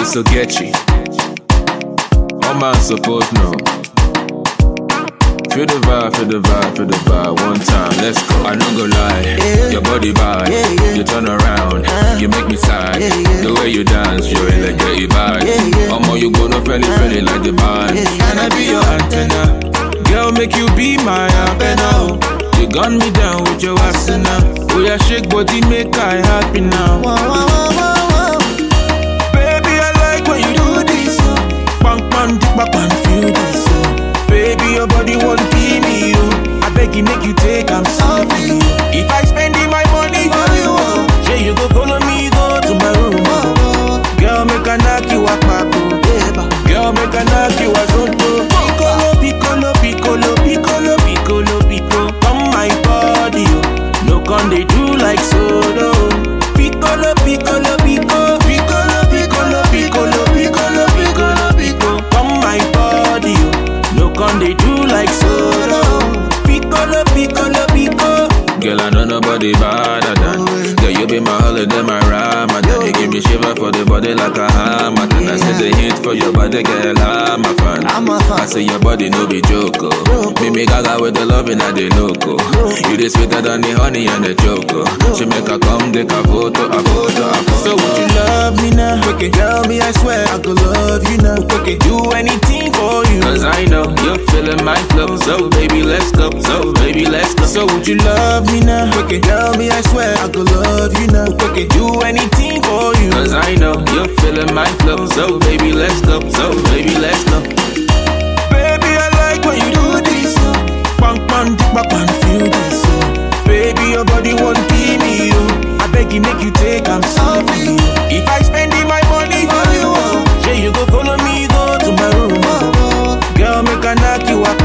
so get you. All man suppose know. Feel the vibe, feel the vibe, feel the vibe. One time, let's go. I don't go lie, your body bad. You turn around, you make me sigh. The way you dance, you're in like a vibe. You go no felly like the band. Can I be your antenna? Girl, make you be my antenna. You gun me down with your asana. Oh yeah, shake body, make I happy now. Baby, I like when you do this. Bang, bang, dip back and feel this. Baby, your body won't give me you. I beg you, make you take, I'm sorry. If I spending my money for you, say you go follow me, go to my room. Girl, make I knock you up, girl, make I knock you a zonto. Piccolo, piccolo, piccolo, piccolo, piccolo, piccolo. Come my body, no con they do like solo. Piccolo, piccolo, piccolo, piccolo, piccolo, piccolo, piccolo, piccolo, piccolo. Come my body, no con they do like solo. Piccolo, piccolo, piccolo. Girl, I know nobody better than. Girl, you be my holiday, my Ramadan. You give me shiver for the body like a hammer. I say the hit for your body, girl, I'm a fan. I say your body no be joke. Me gaga with the loving and the loco. You the sweeter than the honey and the choco. She make her come, take a photo, a photo, a photo. So would you love me now? Okay, girl, me I swear I could love you now. Okay, do anything for you. Cause I know you're feeling my flow. So baby, let's go. So baby, let's go. So would you love me now? Okay, girl, me I swear I could love you now. Okay, do anything for you. Cause I know you're feeling my flow. So baby, let's go. So baby, let's go. Baby, I like when you do this. Bang, bang, dip back and feel this. Baby, your body won't give me you. I beg you, make you take, I'm sorry. If I spending my money for you, say you go follow me, go to my room. Girl, make I knock you up,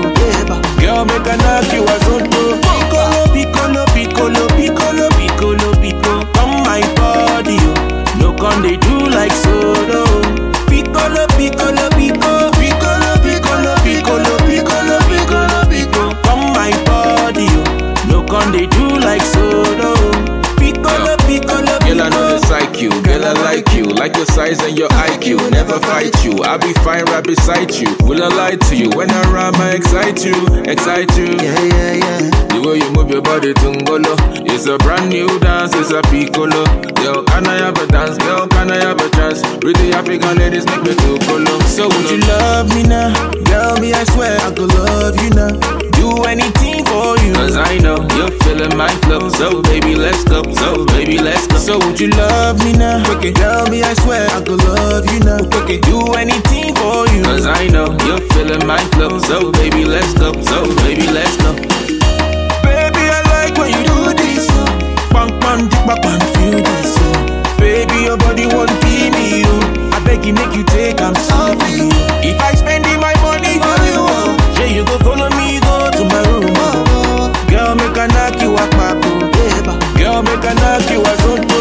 girl, make I knock you a zonto. Piccolo, piccolo, piccolo, piccolo, piccolo, piccolo. Come my body, no con they do like solo. Piccolo, piccolo, piccolo, piccolo, piccolo, piccolo, piccolo, piccolo, piccolo. Come my body, no con they do like solo. Piccolo, piccolo, piccolo. Girl, I know this like you, girl, I like you. Like your size and your IQ, never fight you. I'll be fine right beside you. Will I lie to you? When I rhyme, I excite you, excite you. The way you move your body, tungolo. It's a brand new dance, it's a piccolo. Girl, can I have a dance? Girl, can I have a chance? Pretty African ladies make me too colo. So would you love me now? Girl, me I swear I could love you now. Do anything for you. Cause I know you're feeling my flow. So baby, let's go. So baby, let's go. So would you love me now? Okay, girl, me I swear I could love you now. Okay, do anything for you. Cause I know you're feeling my flow. So baby, let's go. So baby, let's go. Baby, I like when you do this. Bang, bang, dip back and feel this. Baby, your body won't give me you. I beg you, make you take, I'm sorry. If I spending my money for you, say you go follow me, go to my room. Girl, make I knock you up, girl, make I knock you a zonto.